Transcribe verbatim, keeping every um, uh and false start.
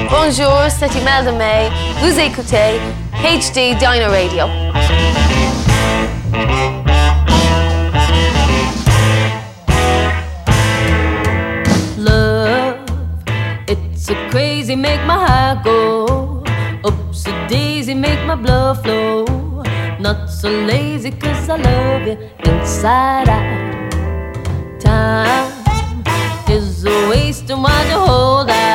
bonjour, c'est Imelda May. Vous écoutez H D Dino Radio. Love, it's so crazy, make my heart go. Oopsie daisy, make my blood flow. Not so lazy, cause I love you inside out. Time is a waste, and why you hold out?